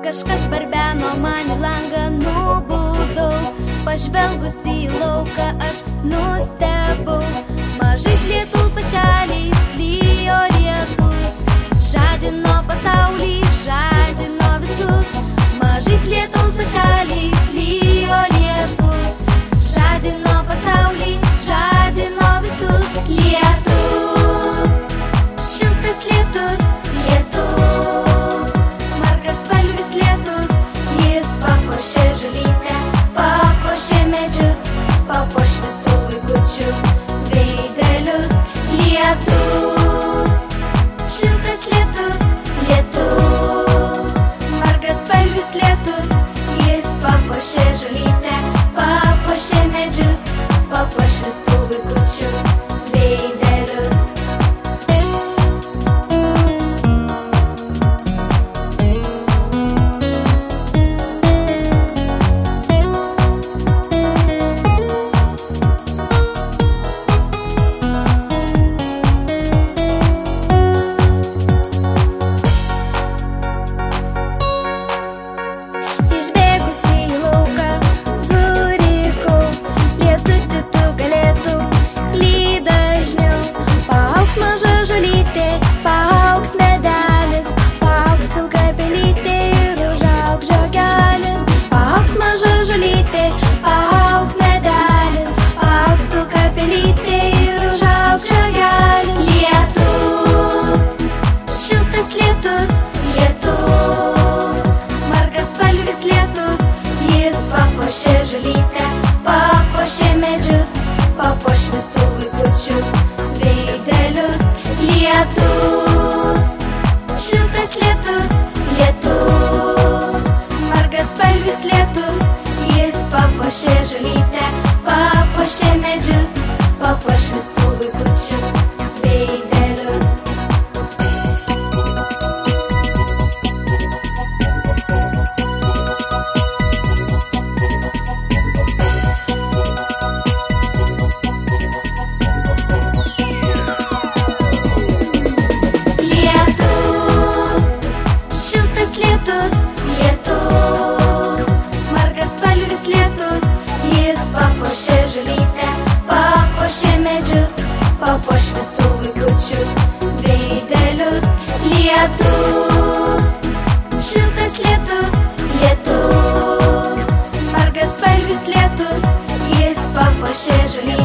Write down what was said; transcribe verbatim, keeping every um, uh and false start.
Kažkas barbeno man į langą, nubudau. Pažvelgusi į lauką aš nustebau. Mažais lietaus lašeliais lijo lietus, žadino pasaulį, žadino visus. Mažais lietaus lašeliais lijo lietus, žadino pasaulį, žadino visus. Lietus, šiltas lietus, lietus, margaspalvis lietus. Jis papuošė žolytę, papuošė medžius, papuoš visų vaikučių veidelius. Lietus, šiltas lietus, lietus, margaspalvis lietus. Jis papuošė žolytę, papuošė medžius, papuoš visų vaikučių veidelius. Išbėgusi į lauką, surikau, lietuti tu galėtų lyt dažniau. Paaugs maža žolytė, paaugs medelis, paaugs pilka pelytė ir užaugs žiogelis. Paaugs maža žolytė, paaugs medelis, paaugs pilka pelytė ir užaugs žiogelis. Lietus, šiltas lietus, lietus, margaspalvis lietus. Jis papuošė žolytę, papuošė medžius, papuoš visų vaikučių veidelius. Lietus, šiltas lietus, lietus, margaspalvis lietus. Jis papuošė žolytę, papuošė medžius, papuoš visų vaikučių veidelius. Lietus, šiltas lietus, lietus, margaspalvis lietus. Jis papuošė žolytę, papuošė medžius, papuoš visų vaikučių veidelius. Lietus, šiltas lietus, lietus, margaspalvis lietus. Jis papuošė žolytę.